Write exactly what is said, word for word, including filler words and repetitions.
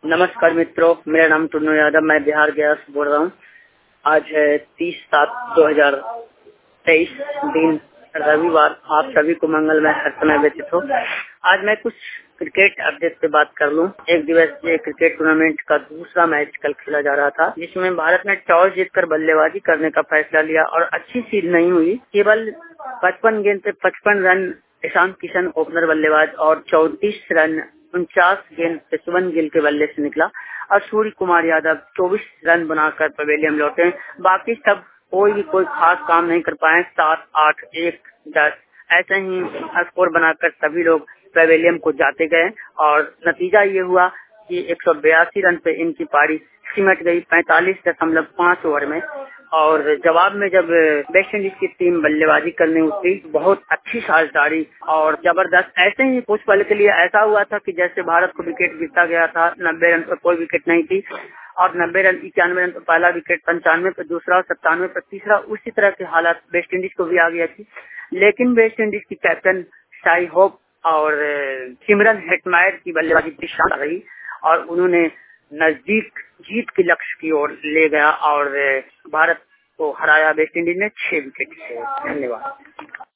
नमस्कार मित्रों, मेरा नाम टुन्नू यादव, मैं बिहार गया से बोल रहा हूँ। आज है तीस सात दो हजार तेईस, दिन रविवार। आप सभी को मंगलमय हर समय व्यतीत हो। आज मैं कुछ क्रिकेट अपडेट पे बात कर लूं। एक दिवसीय क्रिकेट टूर्नामेंट का दूसरा मैच कल खेला जा रहा था, जिसमें भारत ने टॉस जीतकर बल्लेबाजी करने का फैसला लिया और अच्छी सीध नहीं हुई। केवल पचपन गेंद पे पचपन रन ईशान किशन ओपनर बल्लेबाज और चौतीस रन उनचास गेंद पे सुमन गिल के बल्ले से निकला और सूर्य कुमार यादव चौबीस रन बनाकर पवेलियन लौटे। बाकी सब कोई भी कोई खास काम नहीं कर पाए। सात आठ एक दस ऐसे ही स्कोर बनाकर सभी लोग पवेलियन को जाते गए और नतीजा ये हुआ कि एक सौ बयासी रन पे इनकी पारी सिमट गई पैंतालीस दशमलव पाँच ओवर में। और जवाब में जब वेस्ट इंडीज की टीम बल्लेबाजी करने उतरी, बहुत अच्छी साझेदारी और जबरदस्त। ऐसे ही कुछ पल के लिए ऐसा हुआ था कि जैसे भारत को विकेट गिरता गया था। नब्बे रन पर कोई विकेट नहीं थी और नब्बे रन इक्यानवे रन पर पहला विकेट, पंचानवे पर दूसरा और सत्तानवे पर तीसरा। उसी तरह की हालात वेस्ट इंडीज को भी आ गया थी। लेकिन वेस्ट इंडीज की कैप्टन शाई होप और सिमरन हेटमायर की बल्लेबाजी बड़ी शानदार रही और उन्होंने नजदीक जीत के लक्ष्य की ओर ले गया और भारत को हराया वेस्ट इंडीज ने छह विकेट से। धन्यवाद।